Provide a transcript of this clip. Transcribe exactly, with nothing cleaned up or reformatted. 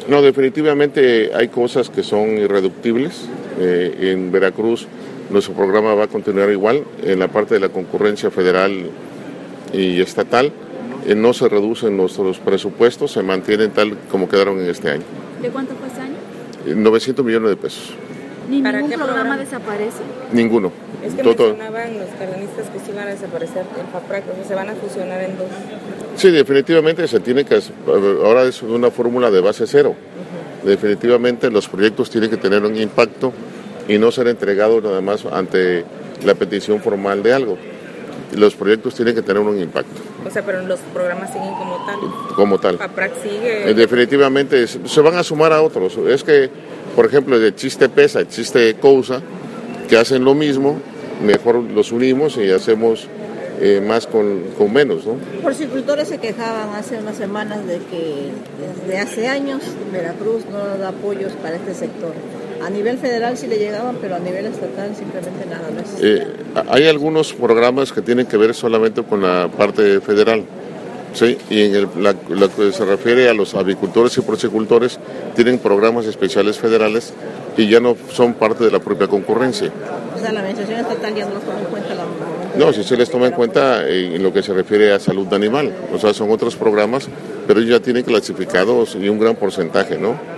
No, definitivamente hay cosas que son irreductibles. Eh, en Veracruz nuestro programa va a continuar igual. En la parte de la concurrencia federal y estatal eh, no se reducen nuestros presupuestos, se mantienen tal como quedaron en este año. ¿De cuánto fue ese año? Eh, novecientos millones de pesos. ¿Ni ¿Para ningún qué programa, programa desaparece? Ninguno. Es que Todo- mencionaban los cardenistas que sí van a desaparecer el FAPRAC, o sea, se van a fusionar en dos. Sí, definitivamente se tiene que, ahora es una fórmula de base cero. Uh-huh. Definitivamente los proyectos tienen que tener un impacto y no ser entregados nada más ante la petición formal de algo. Los proyectos tienen que tener un impacto. O sea, pero los programas siguen como tal. Como tal. FAPRAC sigue. Eh, definitivamente se van a sumar a otros. Es que, por ejemplo, existe PESA, existe COUSA, que hacen lo mismo, mejor los unimos y hacemos eh, más con, con menos, ¿no? Porcicultores se quejaban hace unas semanas de que desde hace años Veracruz no da apoyos para este sector. A nivel federal sí le llegaban, pero a nivel estatal simplemente nada más. Eh, hay algunos programas que tienen que ver solamente con la parte federal, ¿sí? Y en el, la, lo que se refiere a los avicultores y porcicultores, tienen programas especiales federales y ya no son parte de la propia concurrencia. O sea, la administración estatal ya no los toma en cuenta. La, no, si se les toma en cuenta en lo que se refiere a salud animal, o sea, son otros programas, pero ellos ya tienen clasificados y un gran porcentaje, ¿no?